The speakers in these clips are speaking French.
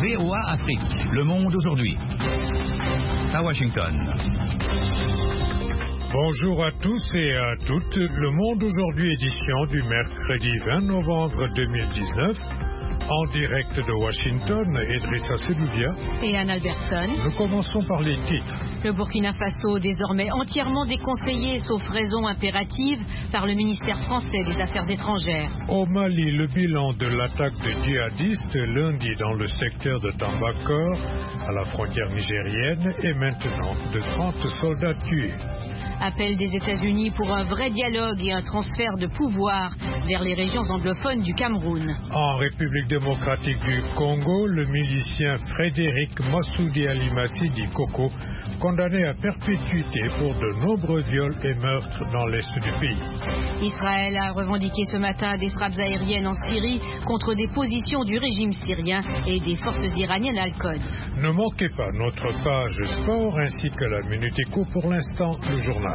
VOA Afrique, le monde aujourd'hui. À Washington. Bonjour à tous et à toutes. Le monde aujourd'hui, édition du mercredi 20 novembre 2019. En direct de Washington, Idrissa Seloudia et Anne Albertson. Nous commençons par les titres. Le Burkina Faso, désormais entièrement déconseillé, sauf raison impérative, par le ministère français des Affaires étrangères. Au Mali, le bilan de l'attaque de djihadistes lundi dans le secteur de Tambakor, à la frontière nigérienne, est maintenant de 30 soldats tués. Appel des États-Unis pour un vrai dialogue et un transfert de pouvoir vers les régions anglophones du Cameroun. En République démocratique du Congo, le milicien Frédéric Massoudi Alimassi dit Koko, condamné à perpétuité pour de nombreux viols et meurtres dans l'est du pays. Israël a revendiqué ce matin des frappes aériennes en Syrie contre des positions du régime syrien et des forces iraniennes Al-Qod. Ne manquez pas notre page sport ainsi que la Minute Éco. Pour l'instant, le journal.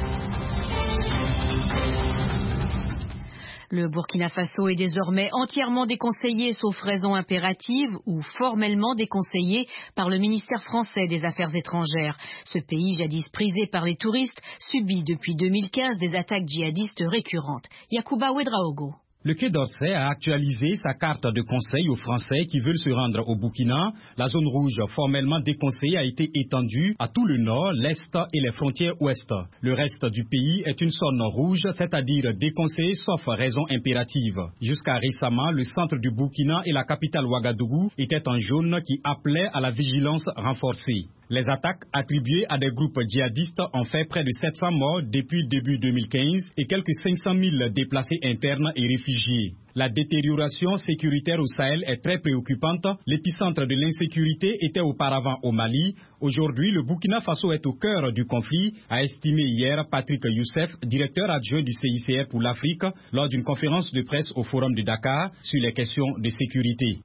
Le Burkina Faso est désormais entièrement déconseillé, sauf raison impérative ou formellement déconseillé par le ministère français des Affaires étrangères. Ce pays, jadis prisé par les touristes, subit depuis 2015 des attaques djihadistes récurrentes. Yacouba Ouedraogo. Le Quai d'Orsay a actualisé sa carte de conseil aux Français qui veulent se rendre au Burkina. La zone rouge formellement déconseillée a été étendue à tout le nord, l'est et les frontières ouest. Le reste du pays est une zone rouge, c'est-à-dire déconseillée sauf raison impérative. Jusqu'à récemment, le centre du Burkina et la capitale Ouagadougou étaient en jaune qui appelait à la vigilance renforcée. Les attaques attribuées à des groupes djihadistes ont fait près de 700 morts depuis début 2015 et quelques 500 000 déplacés internes et réfugiés. La détérioration sécuritaire au Sahel est très préoccupante. L'épicentre de l'insécurité était auparavant au Mali. Aujourd'hui, le Burkina Faso est au cœur du conflit, a estimé hier Patrick Youssef, directeur adjoint du CICR pour l'Afrique, lors d'une conférence de presse au Forum de Dakar sur les questions de sécurité.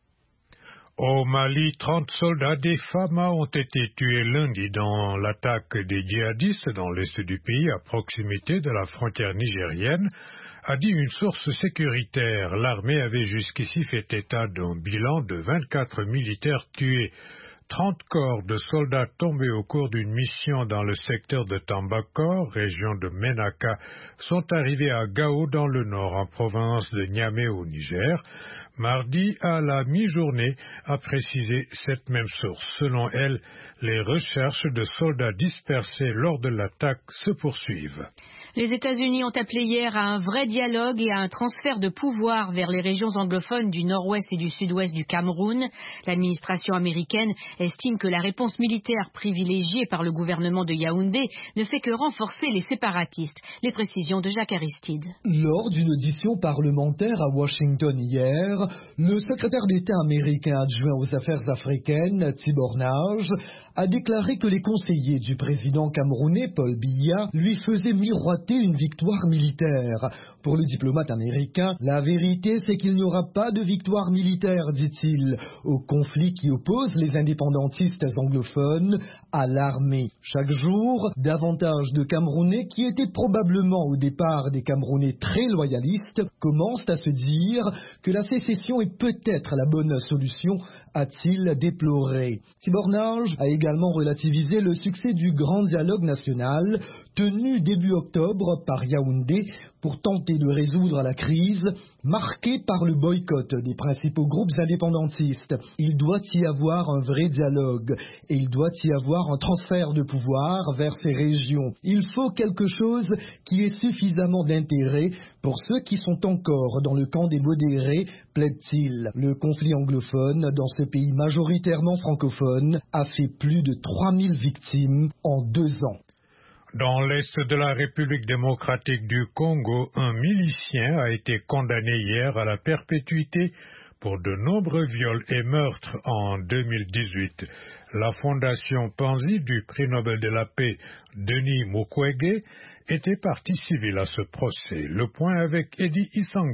Au Mali, 30 soldats des FAMA ont été tués lundi dans l'attaque des djihadistes dans l'est du pays, à proximité de la frontière nigérienne, a dit une source sécuritaire. L'armée avait jusqu'ici fait état d'un bilan de 24 militaires tués. 30 corps de soldats tombés au cours d'une mission dans le secteur de Tambakor, région de Ménaka, sont arrivés à Gao dans le nord, en province de Niamey au Niger. Mardi à la mi-journée, a précisé cette même source. Selon elle, les recherches de soldats dispersés lors de l'attaque se poursuivent. Les États-Unis ont appelé hier à un vrai dialogue et à un transfert de pouvoir vers les régions anglophones du nord-ouest et du sud-ouest du Cameroun. L'administration américaine estime que la réponse militaire privilégiée par le gouvernement de Yaoundé ne fait que renforcer les séparatistes. Les précisions de Jacques Aristide. Lors d'une audition parlementaire à Washington hier, le secrétaire d'État américain adjoint aux affaires africaines, Tibor Nage, a déclaré que les conseillers du président camerounais Paul Biya lui faisaient miroiter une victoire militaire. Pour le diplomate américain, la vérité c'est qu'il n'y aura pas de victoire militaire, dit-il, au conflit qui oppose les indépendantistes anglophones à l'armée. Chaque jour, davantage de Camerounais qui étaient probablement au départ des Camerounais très loyalistes commencent à se dire que la sécession est peut-être la bonne solution, a-t-il déploré. Tibor Nage a également relativisé le succès du grand dialogue national tenu début octobre par Yaoundé pour tenter de résoudre la crise marquée par le boycott des principaux groupes indépendantistes. Il doit y avoir un vrai dialogue et il doit y avoir un transfert de pouvoir vers ces régions. Il faut quelque chose qui ait suffisamment d'intérêt pour ceux qui sont encore dans le camp des modérés, plaide-t-il. Le conflit anglophone dans ce pays majoritairement francophone a fait plus de 3000 victimes en 2 ans. Dans l'est de la République démocratique du Congo, un milicien a été condamné hier à la perpétuité pour de nombreux viols et meurtres en 2018. La fondation Panzi du prix Nobel de la paix Denis Mukwege était partie civile à ce procès. Le point avec Eddie Isango.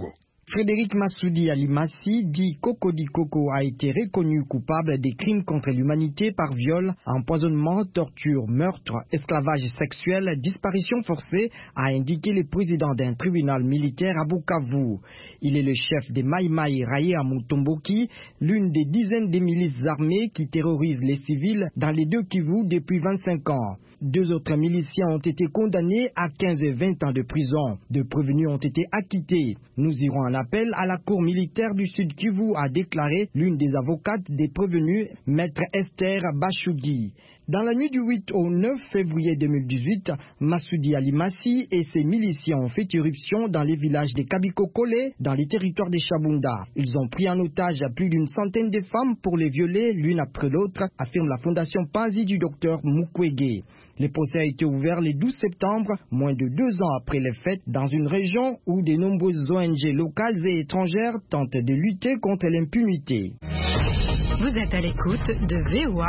Frédéric Massoudi Alimassi, dit Cocody Coco, a été reconnu coupable des crimes contre l'humanité par viol, empoisonnement, torture, meurtre, esclavage sexuel, disparition forcée, a indiqué le président d'un tribunal militaire à Bukavu. Il est le chef des Mai Mai Raye à Mutomboki, l'une des dizaines de milices armées qui terrorisent les civils dans les deux Kivu depuis 25 ans. 2 autres miliciens ont été condamnés à 15 et 20 ans de prison. 2 prévenus ont été acquittés. Nous irons en appel à la cour militaire du Sud Kivu, a déclaré l'une des avocates des prévenus, maître Esther Bachoudi. Dans la nuit du 8 au 9 février 2018, Massoudi Alimassi et ses miliciens ont fait irruption dans les villages de Kabikokole, dans les territoires des Chabunda. Ils ont pris en otage plus d'une centaine de femmes pour les violer l'une après l'autre, affirme la fondation Panzi du docteur Mukwege. Le procès a été ouvert le 12 septembre, moins de 2 ans après les fêtes, dans une région où de nombreuses ONG locales et étrangères tentent de lutter contre l'impunité. Vous êtes à l'écoute de VOA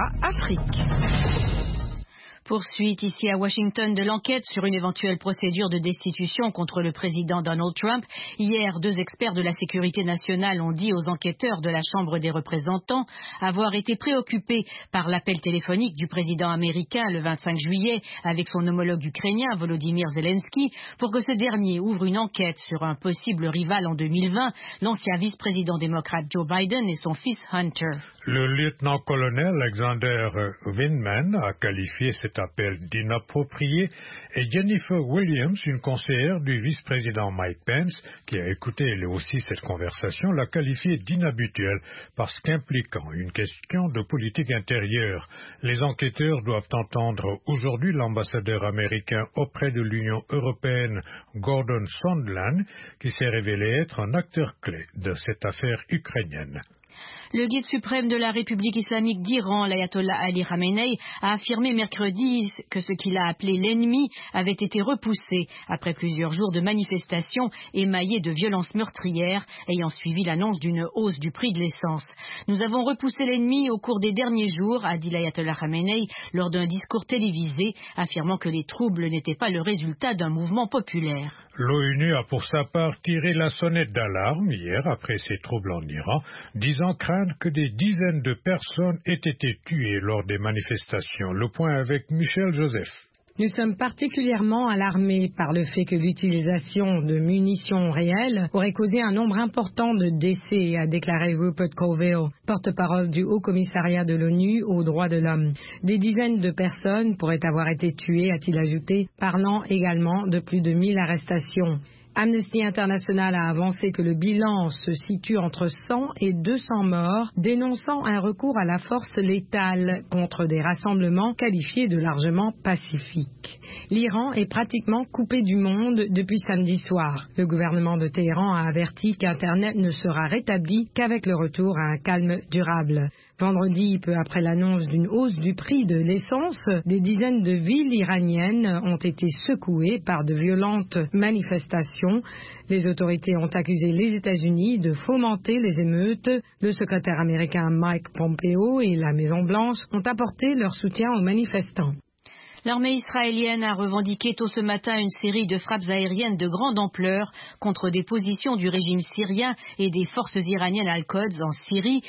Afrique. Poursuite ici à Washington de l'enquête sur une éventuelle procédure de destitution contre le président Donald Trump. Hier, 2 experts de la sécurité nationale ont dit aux enquêteurs de la Chambre des représentants avoir été préoccupés par l'appel téléphonique du président américain le 25 juillet avec son homologue ukrainien Volodymyr Zelensky pour que ce dernier ouvre une enquête sur un possible rival en 2020, l'ancien vice-président démocrate Joe Biden et son fils Hunter. Le lieutenant-colonel Alexander Vindman a qualifié cet appel d'inapproprié et Jennifer Williams, une conseillère du vice-président Mike Pence, qui a écouté elle aussi cette conversation, l'a qualifié d'inhabituel parce qu'impliquant une question de politique intérieure. Les enquêteurs doivent entendre aujourd'hui l'ambassadeur américain auprès de l'Union européenne, Gordon Sondland, qui s'est révélé être un acteur clé de cette affaire ukrainienne. Le guide suprême de la République islamique d'Iran, l'ayatollah Ali Khamenei, a affirmé mercredi que ce qu'il a appelé l'ennemi avait été repoussé après plusieurs jours de manifestations émaillées de violences meurtrières ayant suivi l'annonce d'une hausse du prix de l'essence. Nous avons repoussé l'ennemi au cours des derniers jours, a dit l'ayatollah Khamenei lors d'un discours télévisé, affirmant que les troubles n'étaient pas le résultat d'un mouvement populaire. L'ONU a pour sa part tiré la sonnette d'alarme hier après ces troubles en Iran, disant craindre que des dizaines de personnes aient été tuées lors des manifestations. Le point avec Michel Joseph. Nous sommes particulièrement alarmés par le fait que l'utilisation de munitions réelles aurait causé un nombre important de décès, a déclaré Rupert Colville, porte-parole du Haut-Commissariat de l'ONU aux droits de l'homme. Des dizaines de personnes pourraient avoir été tuées, a-t-il ajouté, parlant également de plus de 1000 arrestations. Amnesty International a avancé que le bilan se situe entre 100 et 200 morts, dénonçant un recours à la force létale contre des rassemblements qualifiés de largement pacifiques. L'Iran est pratiquement coupé du monde depuis samedi soir. Le gouvernement de Téhéran a averti qu'Internet ne sera rétabli qu'avec le retour à un calme durable. Vendredi, peu après l'annonce d'une hausse du prix de l'essence, des dizaines de villes iraniennes ont été secouées par de violentes manifestations. Les autorités ont accusé les États-Unis de fomenter les émeutes. Le secrétaire américain Mike Pompeo et la Maison-Blanche ont apporté leur soutien aux manifestants. L'armée israélienne a revendiqué tôt ce matin une série de frappes aériennes de grande ampleur contre des positions du régime syrien et des forces iraniennes Al-Quds en Syrie,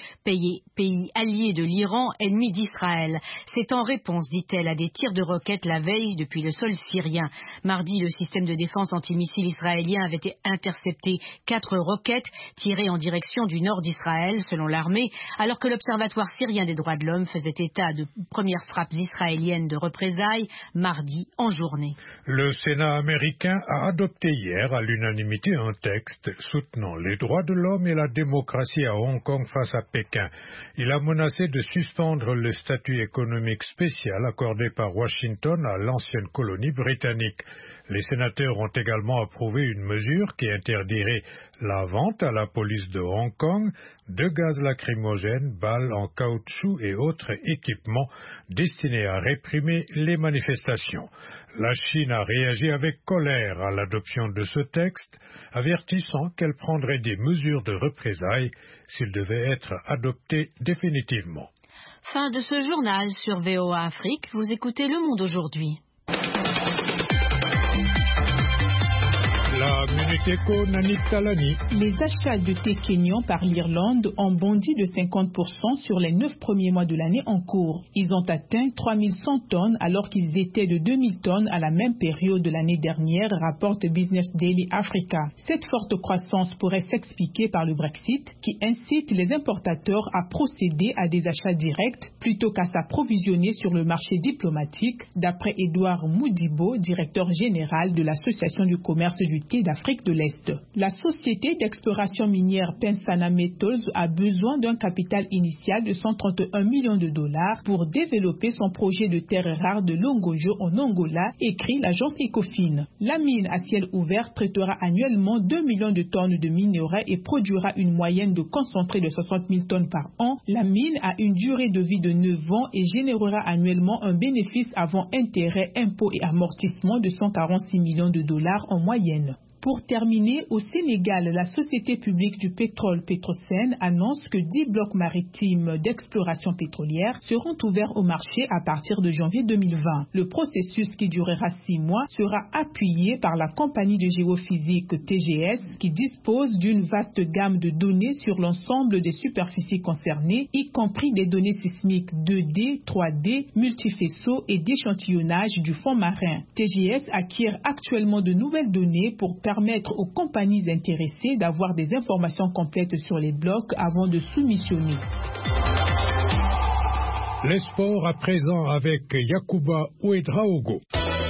pays allié de l'Iran, ennemi d'Israël. C'est en réponse, dit-elle, à des tirs de roquettes la veille depuis le sol syrien. Mardi, le système de défense antimissile israélien avait intercepté 4 roquettes tirées en direction du nord d'Israël, selon l'armée, alors que l'Observatoire syrien des droits de l'homme faisait état de premières frappes israéliennes de représailles mardi en journée. Le Sénat américain a adopté hier à l'unanimité un texte soutenant les droits de l'homme et la démocratie à Hong Kong face à Pékin. Il a menacé de suspendre le statut économique spécial accordé par Washington à l'ancienne colonie britannique. Les sénateurs ont également approuvé une mesure qui interdirait la vente à la police de Hong Kong de gaz lacrymogène, balles en caoutchouc et autres équipements destinés à réprimer les manifestations. La Chine a réagi avec colère à l'adoption de ce texte, avertissant qu'elle prendrait des mesures de représailles s'il devait être adopté définitivement. Fin de ce journal sur VOA Afrique. Vous écoutez Le Monde aujourd'hui. La Minute Éco, Nanik Talani. Les achats de thé kényan par l'Irlande ont bondi de 50% sur les 9 premiers mois de l'année en cours. Ils ont atteint 3100 tonnes alors qu'ils étaient de 2000 tonnes à la même période de l'année dernière, rapporte Business Daily Africa. Cette forte croissance pourrait s'expliquer par le Brexit qui incite les importateurs à procéder à des achats directs plutôt qu'à s'approvisionner sur le marché diplomatique, d'après Edouard Moudibo, directeur général de l'Association du commerce du thé d'Afrique de l'Est. La société d'exploration minière Pensana Metals a besoin d'un capital initial de 131 millions de dollars pour développer son projet de terres rares de Longojo en Angola, écrit l'agence Ecofin. La mine à ciel ouvert traitera annuellement 2 millions de tonnes de minerais et produira une moyenne de concentré de 60 000 tonnes par an. La mine a une durée de vie de 9 ans et générera annuellement un bénéfice avant intérêts, impôts et amortissements de 146 millions de dollars en moyenne. Pour terminer, au Sénégal, la société publique du pétrole Petrosen annonce que 10 blocs maritimes d'exploration pétrolière seront ouverts au marché à partir de janvier 2020. Le processus, qui durera 6 mois, sera appuyé par la compagnie de géophysique TGS qui dispose d'une vaste gamme de données sur l'ensemble des superficies concernées, y compris des données sismiques 2D, 3D, multifaisceaux et d'échantillonnage du fond marin. TGS acquiert actuellement de nouvelles données pour permettre aux compagnies intéressées d'avoir des informations complètes sur les blocs avant de soumissionner. Les sports à présent avec Yacouba Ouedraogo.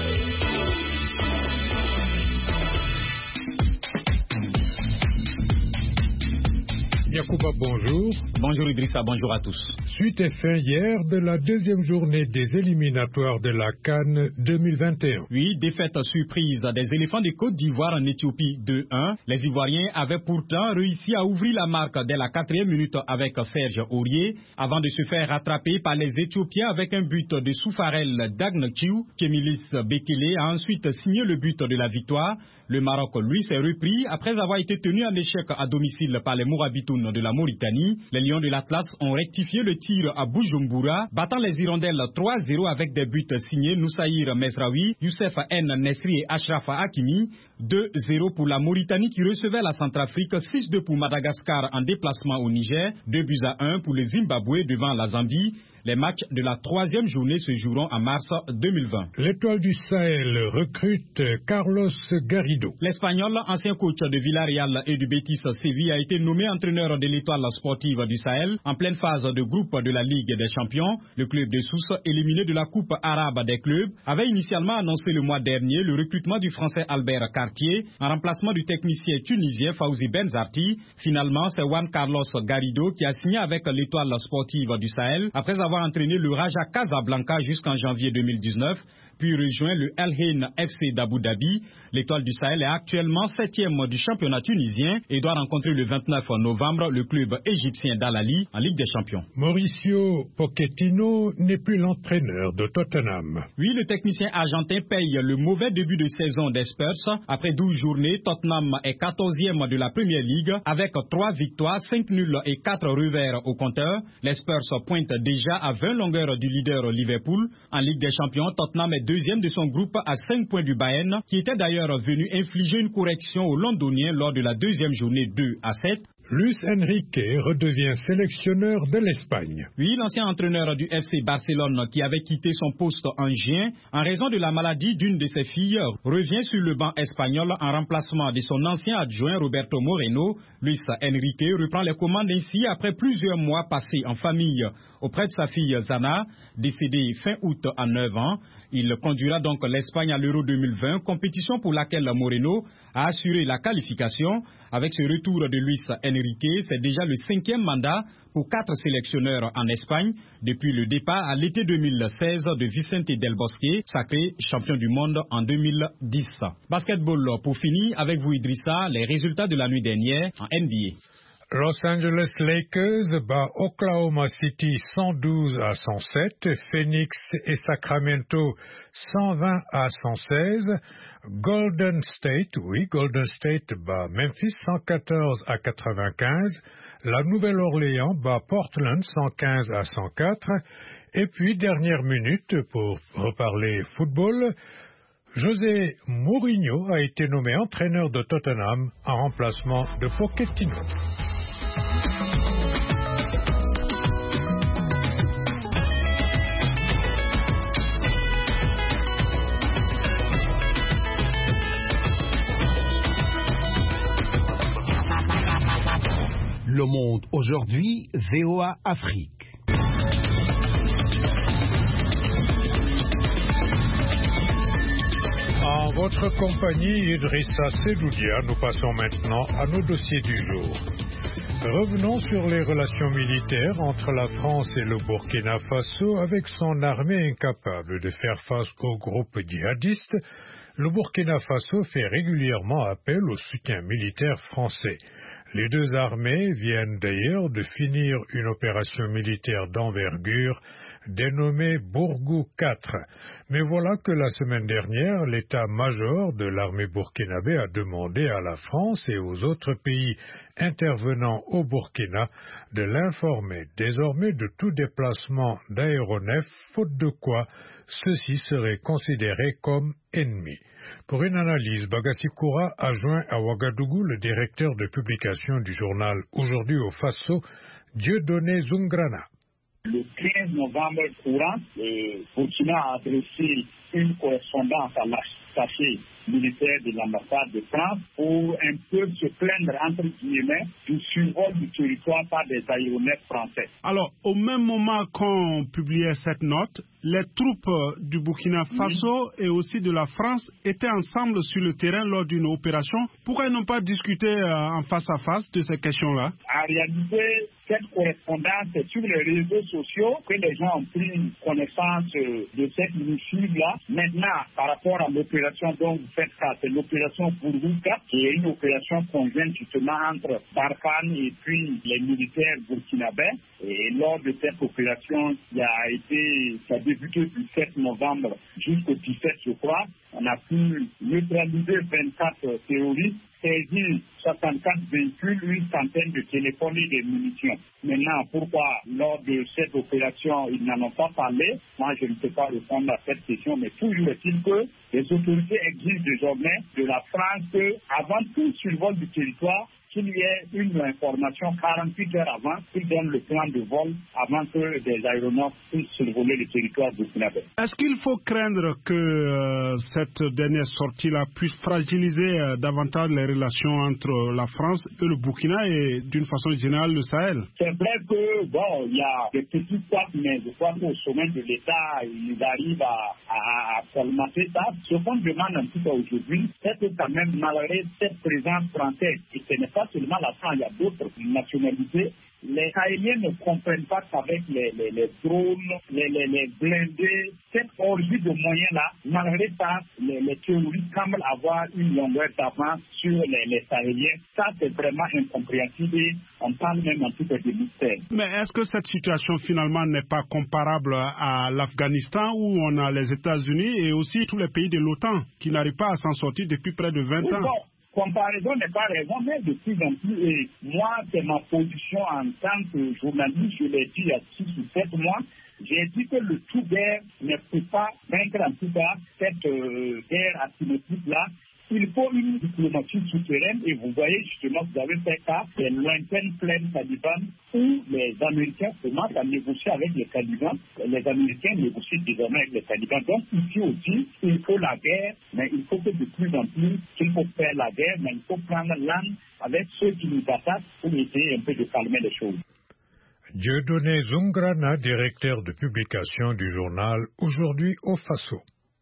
Yacouba, bonjour. Bonjour Idrissa, bonjour à tous. Suite et fin hier de la deuxième journée des éliminatoires de la CAN 2021. Oui, défaite surprise des éléphants de Côte d'Ivoire en Éthiopie 2-1. Les Ivoiriens avaient pourtant réussi à ouvrir la marque dès la 4e minute avec Serge Aurier, avant de se faire rattraper par les Éthiopiens avec un but de Soufarel Dagnachiou. Kemilis Bekele a ensuite signé le but de la victoire. Le Maroc, lui, s'est repris après avoir été tenu en échec à domicile par les Mourabitounes de la Mauritanie. Les Lions de l'Atlas ont rectifié le tir à Bujumbura, battant les Hirondelles 3-0 avec des buts signés Noussaïr Mesraoui, Youssef N. Nesri et Ashraf Hakimi. 2-0 pour la Mauritanie qui recevait la Centrafrique, 6-2 pour Madagascar en déplacement au Niger, 2-1 pour le Zimbabwe devant la Zambie. Les matchs de la 3e journée se joueront en mars 2020. L'Étoile du Sahel recrute Carlos Garrido. L'Espagnol, ancien coach de Villarreal et du Betis Séville, a été nommé entraîneur de l'Étoile sportive du Sahel en pleine phase de groupe de la Ligue des Champions. Le club de Sousse, éliminé de la Coupe arabe des clubs, avait initialement annoncé le mois dernier le recrutement du Français Albert Cartier en remplacement du technicien tunisien Fawzi Benzarti. Finalement, c'est Juan Carlos Garrido qui a signé avec l'Étoile sportive du Sahel après avoir entraîné le Raja Casablanca jusqu'en janvier 2019, puis rejoint le Al Ain FC d'Abu Dhabi. L'Étoile du Sahel est actuellement 7e du championnat tunisien et doit rencontrer le 29 novembre le club égyptien d'Al Ahly en Ligue des Champions. Mauricio Pochettino n'est plus l'entraîneur de Tottenham. Oui, le technicien argentin paye le mauvais début de saison des Spurs. Après 12 journées, Tottenham est 14e de la Premier League avec 3 victoires, 5 nuls et 4 revers au compteur. Les Spurs pointent déjà à 20 longueurs du leader Liverpool. En Ligue des Champions, Tottenham est 2e de son groupe à 5 points du Bayern, qui était d'ailleurs venu infliger une correction aux Londoniens lors de la 2e journée 2-7. Luis Enrique redevient sélectionneur de l'Espagne. Oui, l'ancien entraîneur du FC Barcelone qui avait quitté son poste en juin en raison de la maladie d'une de ses filles revient sur le banc espagnol en remplacement de son ancien adjoint Roberto Moreno. Luis Enrique reprend les commandes ainsi après plusieurs mois passés en famille auprès de sa fille Zana, décédée fin août à 9 ans. Il conduira donc l'Espagne à l'Euro 2020, compétition pour laquelle Moreno a assuré la qualification. Avec ce retour de Luis Enrique, c'est déjà le 5e mandat pour 4 sélectionneurs en Espagne depuis le départ à l'été 2016 de Vicente Del Bosque, sacré champion du monde en 2010. Basketball pour finir avec vous Idrissa, les résultats de la nuit dernière en NBA. Los Angeles Lakers bat Oklahoma City 112-107, Phoenix et Sacramento 120-116, Golden State bat Memphis 114-95, la Nouvelle-Orléans bat Portland 115-104, et puis dernière minute pour reparler football, José Mourinho a été nommé entraîneur de Tottenham en remplacement de Pochettino. Le Monde aujourd'hui, VOA Afrique. En votre compagnie, Idrissa Sedoudia, nous passons maintenant à nos dossiers du jour. Revenons sur les relations militaires entre la France et le Burkina Faso. Avec son armée incapable de faire face aux groupes djihadistes, le Burkina Faso fait régulièrement appel au soutien militaire français. Les deux armées viennent d'ailleurs de finir une opération militaire d'envergure dénommée Bourgou 4. Mais voilà que la semaine dernière, l'état-major de l'armée burkinabé a demandé à la France et aux autres pays intervenant au Burkina de l'informer désormais de tout déplacement d'aéronefs, faute de quoi ceux-ci seraient considérés comme ennemis. Pour une analyse, Bagassi Koura a joint à Ouagadougou le directeur de publication du journal Aujourd'hui au Faso, Dieudonné Zungrana. Le 15 novembre courant, le Burkina a adressé une correspondance à l'attaché militaire de l'ambassade de France pour un peu se plaindre, entre guillemets, du survol du territoire par des aéronefs français. Alors, au même moment qu'on publiait cette note, les troupes du Burkina Faso et aussi de la France étaient ensemble sur le terrain lors d'une opération. Pourquoi ils n'ont pas discuté en face à face de ces questions-là? En réalité, cette correspondance, c'est sur les réseaux sociaux que les gens ont pris connaissance de cette initiative-là. Maintenant, par rapport à l'opération dont vous faites cas, c'est l'opération Bourgouka, qui est une opération conjointe justement entre Barkhane et puis les militaires burkinabés. Et lors de cette opération, ça a débuté du 7 novembre jusqu'au 17, je crois. On a pu neutraliser 24 terroristes, saisir 64 véhicules, une centaine de téléphones et des munitions. Maintenant, pourquoi lors de cette opération, ils n'en ont pas parlé? Moi, je ne peux pas répondre à cette question, mais toujours est-il que les autorités exigent désormais de la France qu'avant tout survol du territoire, qu'il y ait une information 48 heures avant, qu'ils donnent le plan de vol avant que des aéronefs puissent survoler le territoire burkinabé. Est-ce qu'il faut craindre que cette dernière sortie-là puisse fragiliser davantage les relations entre la France et le Burkina et d'une façon générale le Sahel? C'est vrai que, il y a des petits couacs, mais je crois qu'au sommet de l'État, ils arrivent à colmater ça. Ce qu'on demande un petit peu aujourd'hui, c'est que quand même, malgré cette présence française, et ce n'est pas seulement la France, il y a d'autres nationalités, les Sahéliens ne comprennent pas qu'avec les drones, les blindés, cette orgie de moyens-là, malgré ça, les terroristes semblent avoir une longueur d'avance sur les Sahéliens. Ça, c'est vraiment incompréhensible et on parle même un petit peu de mystère. Mais est-ce que cette situation finalement n'est pas comparable à l'Afghanistan où on a les États-Unis et aussi tous les pays de l'OTAN qui n'arrivent pas à s'en sortir depuis près de 20 ans? Comparaison n'est pas raison, mais de plus en plus, et moi, c'est ma position en tant que journaliste, je l'ai dit il y a 6 ou 7 mois, j'ai dit que le tout guerre ne peut pas vaincre en tout cas cette guerre asymétrique-là. Il faut une diplomatie souterraine et vous voyez justement, vous avez fait cas des lointaines plaines talibans où les Américains commencent à négocier avec les talibans. Les Américains négocient désormais avec les talibans. Donc ici aussi, il faut la guerre, mais il faut que de plus en plus, il faut faire la guerre, mais il faut prendre l'âme avec ceux qui nous attaquent pour essayer un peu de calmer les choses. Dieudonné Zungrana, directeur de publication du journal Aujourd'hui au Faso.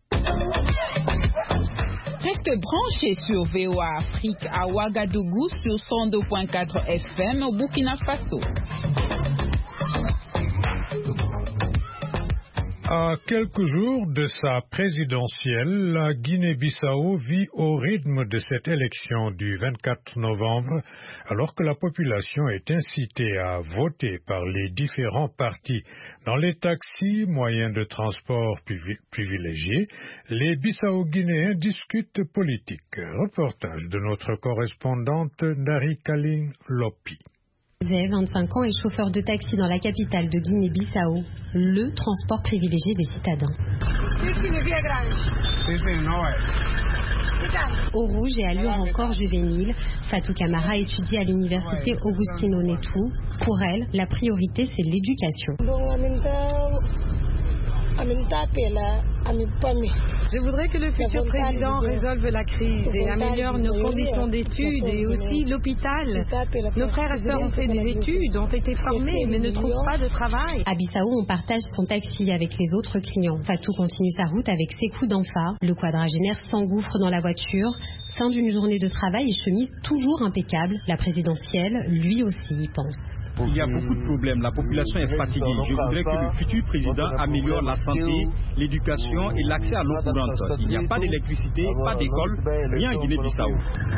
Restez branchés sur VOA Afrique à Ouagadougou sur 102.4 FM au Burkina Faso. À quelques jours de sa présidentielle, la Guinée-Bissau vit au rythme de cette élection du 24 novembre, alors que la population est incitée à voter par les différents partis. Dans les taxis, moyens de transport privilégiés, les Bissau-Guinéens discutent politique. Reportage de notre correspondante Nari Kaling Lopi. Zé, 25 ans, est chauffeur de taxi dans la capitale de Guinée-Bissau, le transport privilégié des citadins. Au rouge et allure encore juvénile, Fatou Camara étudie à l'université Augustino Neto. Pour elle, la priorité, c'est l'éducation. Je voudrais que le futur président résolve la crise et améliore nos conditions d'études et aussi l'hôpital. Nos frères et sœurs ont fait des études, ont été formés, mais ne trouvent pas de travail. À Bissau, on partage son taxi avec les autres clients. Fatou continue sa route avec ses coups d'enfa. Le quadragénaire s'engouffre dans la voiture. Fin d'une journée de travail et chemise toujours impeccable. La présidentielle, lui aussi, y pense. Il y a beaucoup de problèmes. La population est fatiguée. Je voudrais que le futur président améliore la santé, l'éducation et l'accès à l'eau courante. Il n'y a pas d'électricité, pas d'école, rien en Guinée-Bissau.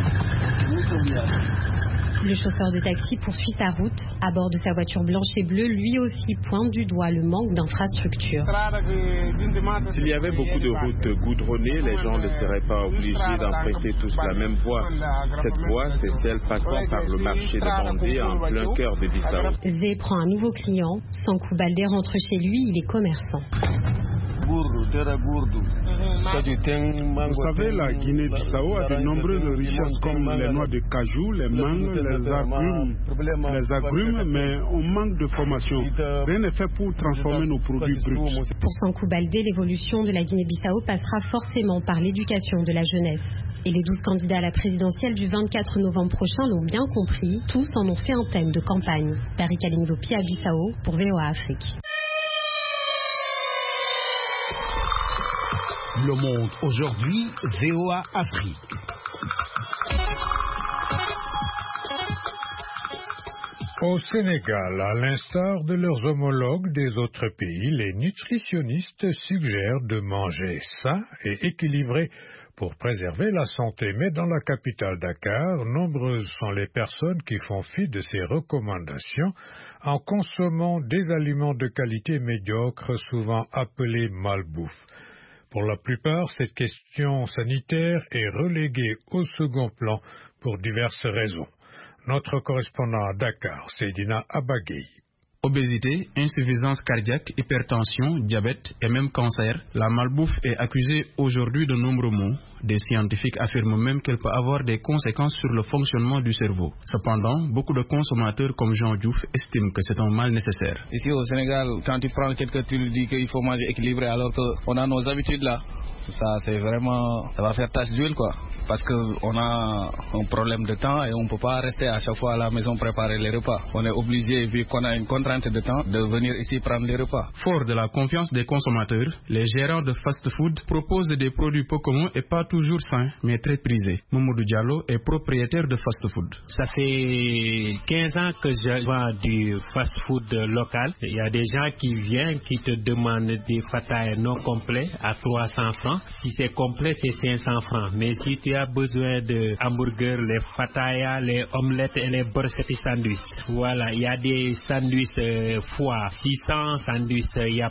Le chauffeur de taxi poursuit sa route. À bord de sa voiture blanche et bleue, lui aussi pointe du doigt le manque d'infrastructures. S'il y avait beaucoup de routes goudronnées, les gens ne seraient pas obligés d'emprunter tous la même voie. Cette voie, c'est celle passant par le marché de Bandé en plein cœur de Bissau. Zé prend un nouveau client. Sankou Baldé rentre chez lui, il est commerçant. Vous savez, la Guinée-Bissau a de nombreuses richesses comme les noix de cajou, les mangues, les agrumes, mais on manque de formation. Rien n'est fait pour transformer nos produits bruts. Pour Sankou Baldé, l'évolution de la Guinée-Bissau passera forcément par l'éducation de la jeunesse. Et les 12 candidats à la présidentielle du 24 novembre prochain l'ont bien compris. Tous en ont fait un thème de campagne. Tariq Alinlopi à Bissau pour VOA Afrique. Le Monde aujourd'hui, VOA Afrique. Au Sénégal, à l'instar de leurs homologues des autres pays, les nutritionnistes suggèrent de manger sain et équilibré pour préserver la santé. Mais dans la capitale Dakar, nombreuses sont les personnes qui font fi de ces recommandations en consommant des aliments de qualité médiocre, souvent appelés malbouffe. Pour la plupart, cette question sanitaire est reléguée au second plan pour diverses raisons. Notre correspondant à Dakar, Seydina Abagui. Obésité, insuffisance cardiaque, hypertension, diabète et même cancer, la malbouffe est accusée aujourd'hui de nombreux maux. Des scientifiques affirment même qu'elle peut avoir des conséquences sur le fonctionnement du cerveau. Cependant, beaucoup de consommateurs comme Jean Diouf estiment que c'est un mal nécessaire. Ici au Sénégal, quand tu prends quelqu'un, tu lui dis qu'il faut manger équilibré alors qu'on a nos habitudes là. Ça, c'est vraiment, ça va faire tache d'huile quoi. Parce qu'on a un problème de temps et on ne peut pas rester à chaque fois à la maison préparer les repas. On est obligé, vu qu'on a une contrainte de temps, de venir ici prendre les repas. Fort de la confiance des consommateurs, les gérants de fast-food proposent des produits peu communs et pas toujours sains, mais très prisés. Mamadou Diallo est propriétaire de fast-food. Ça fait 15 ans que je vends du fast-food local. Il y a des gens qui viennent, qui te demandent des fatailles non complets à 300 francs. Si c'est complet, c'est 500 francs. Mais si tu as besoin de hamburgers, les fatayas, les omelettes et les brochettes sandwich, voilà, il y a des sandwichs foie 600, sandwich yap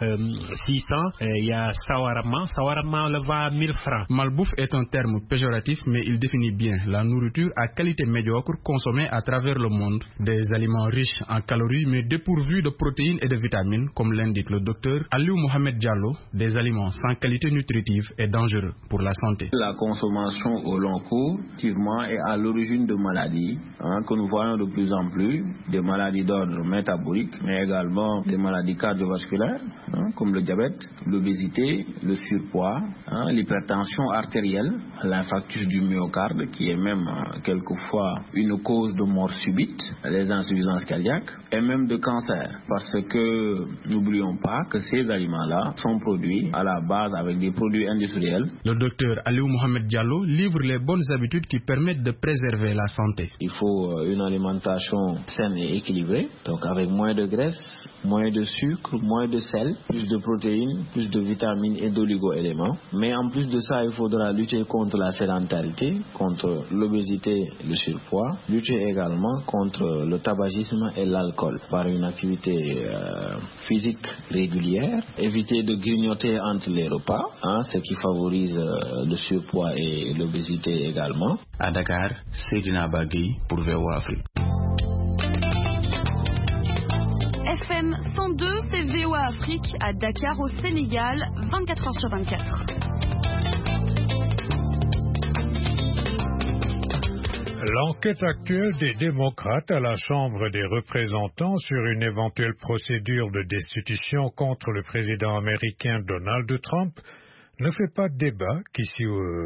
600, il y a shawarma. Shawarma, on le vend à 1000 francs. Malbouffe est un terme péjoratif, mais il définit bien la nourriture à qualité médiocre consommée à travers le monde. Des aliments riches en calories, mais dépourvus de protéines et de vitamines, comme l'indique le docteur Aliou Mohamed Diallo. Des aliments sans qualité nutritive est dangereux pour la santé. La consommation au long cours, effectivement, est à l'origine de maladies que nous voyons de plus en plus, des maladies d'ordre métabolique, mais également des maladies cardiovasculaires, comme le diabète, l'obésité, le surpoids, l'hypertension artérielle, l'infarctus du myocarde, qui est même quelquefois une cause de mort subite, les insuffisances cardiaques, et même de cancer. Parce que n'oublions pas que ces aliments-là sont produits à la base avec des produits industriels. Le docteur Aliou Mohamed Diallo livre les bonnes habitudes qui permettent de préserver la santé. Il faut une alimentation saine et équilibrée, donc avec moins de graisse, moins de sucre, moins de sel, plus de protéines, plus de vitamines et d'oligo-éléments. Mais en plus de ça, il faudra lutter contre la sédentarité, contre l'obésité, le surpoids, lutter également contre le tabagisme et l'alcool par une activité physique régulière, éviter de grignoter entre les repas, ce qui favorise le surpoids et l'obésité également. À Dakar, Seydina Bagui pour VOA Afrique. VOA Afrique à Dakar au Sénégal, 24 h sur 24. L'enquête actuelle des démocrates à la Chambre des représentants sur une éventuelle procédure de destitution contre le président américain Donald Trump ne fait pas débat qu'ici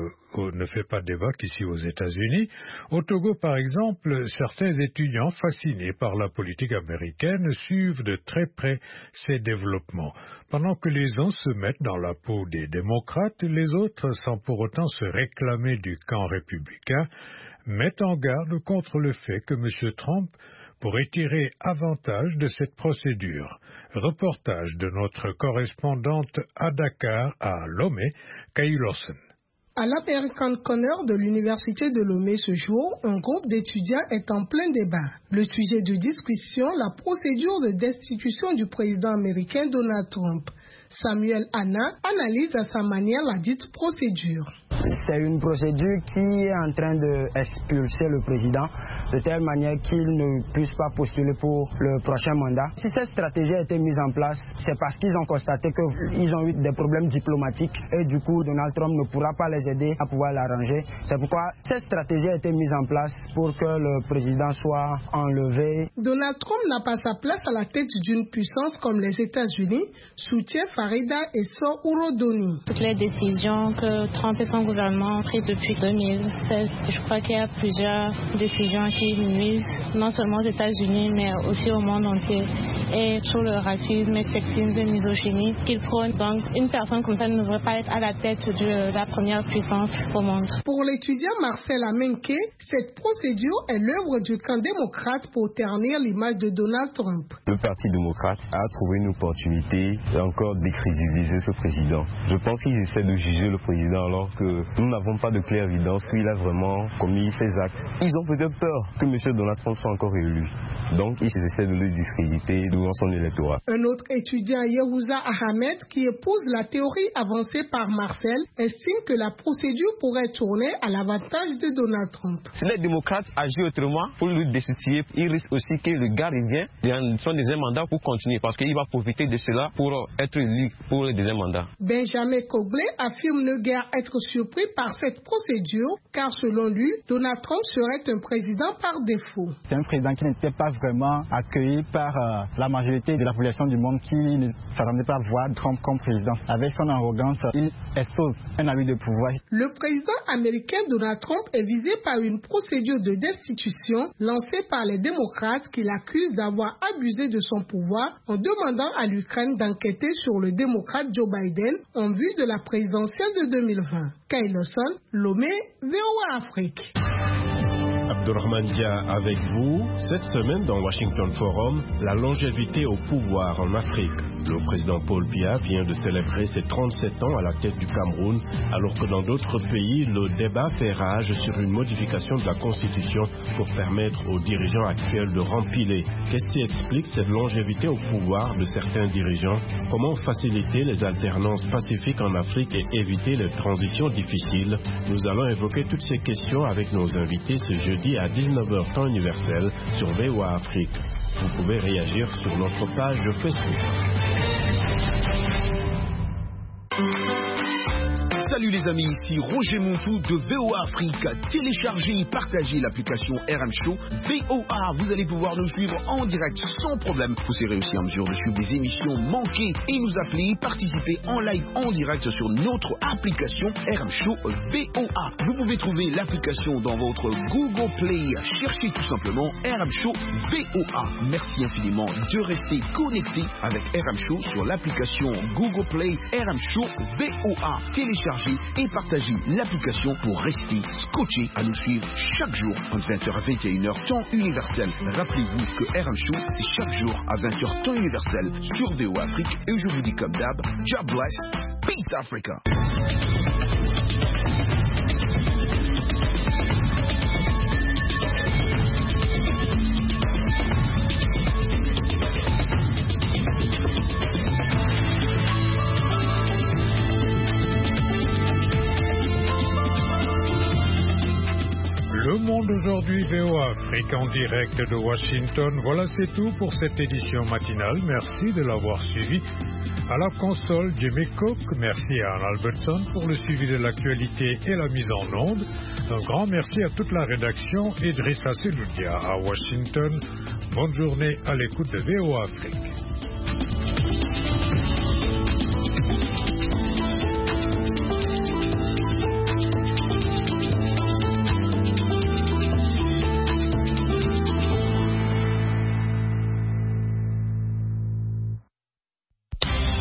aux États-Unis. Au Togo, par exemple, certains étudiants fascinés par la politique américaine suivent de très près ces développements. Pendant que les uns se mettent dans la peau des démocrates, les autres, sans pour autant se réclamer du camp républicain, mettent en garde contre le fait que M. Trump pourrait tirer avantage de cette procédure. Reportage de notre correspondante à Dakar, à Lomé, Kay Lawson. À l'American Corner de l'Université de Lomé ce jour, un groupe d'étudiants est en plein débat. Le sujet de discussion, la procédure de destitution du président américain Donald Trump. Samuel Anna analyse à sa manière la dite procédure. C'est une procédure qui est en train d'expulser le président de telle manière qu'il ne puisse pas postuler pour le prochain mandat. Si cette stratégie a été mise en place, c'est parce qu'ils ont constaté qu'ils ont eu des problèmes diplomatiques et du coup Donald Trump ne pourra pas les aider à pouvoir l'arranger. C'est pourquoi cette stratégie a été mise en place pour que le président soit enlevé. Donald Trump n'a pas sa place à la tête d'une puissance comme les États-Unis, soutient Farida et Sow Urodoni. Toutes les décisions que Trump et son gouvernement ont prises depuis 2016, je crois qu'il y a plusieurs décisions qui nuisent non seulement aux États-Unis mais aussi au monde entier. Et sur le racisme, le sexisme et la misogynie qu'il prône. Donc une personne comme ça ne devrait pas être à la tête de la première puissance au monde. Pour l'étudiant Marcel Amenke, cette procédure est l'œuvre du camp démocrate pour ternir l'image de Donald Trump. Le Parti démocrate a trouvé une opportunité encore de décrédibiliser ce président. Je pense qu'ils essaient de juger le président alors que nous n'avons pas de claire évidence qu'il a vraiment commis ces actes. Ils ont peut-être peur que M. Donald Trump soit encore élu. Donc ils essaient de le discréditer devant son électorat. Un autre étudiant, Yehuza Ahmed, qui épouse la théorie avancée par Marcel, estime que la procédure pourrait tourner à l'avantage de Donald Trump. Si les démocrates agissent autrement pour le destituer, il risque aussi que le gars revienne dans son deuxième mandat pour continuer parce qu'il va profiter de cela pour être élu pour le deuxième mandat. Benjamin Cobley affirme ne guère être surpris par cette procédure car selon lui, Donald Trump serait un président par défaut. C'est un président qui n'était pas vraiment accueilli par la majorité de la population du monde qui ne s'attendait pas à voir Trump comme président. Avec son arrogance, il expose un abus de pouvoir. Le président américain Donald Trump est visé par une procédure de destitution lancée par les démocrates qui l'accusent d'avoir abusé de son pouvoir en demandant à l'Ukraine d'enquêter sur le démocrate Joe Biden en vue de la présidentielle de 2020. Kay Lawson, Lomé, VOA Afrique. Abdourahmane Dia avec vous. Cette semaine dans Washington Forum, la longévité au pouvoir en Afrique. Le président Paul Biya vient de célébrer ses 37 ans à la tête du Cameroun, alors que dans d'autres pays, le débat fait rage sur une modification de la Constitution pour permettre aux dirigeants actuels de rempiler. Qu'est-ce qui explique cette longévité au pouvoir de certains dirigeants? Comment faciliter les alternances pacifiques en Afrique et éviter les transitions difficiles? Nous allons évoquer toutes ces questions avec nos invités ce jeudi à 19h temps universel sur VOA Afrique. Vous pouvez réagir sur notre page Facebook. Salut les amis, ici Roger Montou de VOA Afrique. Téléchargez et partagez l'application RM Show VOA. Vous allez pouvoir nous suivre en direct sans problème. Vous serez aussi en mesure de suivre des émissions manquées et nous appeler et participer en live en direct sur notre application RM Show VOA. Vous pouvez trouver l'application dans votre Google Play. Cherchez tout simplement RM Show VOA. Merci infiniment de rester connecté avec RM Show sur l'application Google Play RM Show VOA. Téléchargez et partagez l'application pour rester scotché à nous suivre chaque jour entre 20h à 21h temps universel. Rappelez-vous que RM Show c'est chaque jour à 20h temps universel sur VOA Afrique et je vous dis comme d'hab, God bless, Peace Africa. Le monde aujourd'hui VOA Afrique en direct de Washington. Voilà, c'est tout pour cette édition matinale. Merci de l'avoir suivi. À la console, Jimmy Cook. Merci à Ann Albertson pour le suivi de l'actualité et la mise en onde. Un grand merci à toute la rédaction et Idrissa Seloudia à Washington. Bonne journée à l'écoute de VOA Afrique.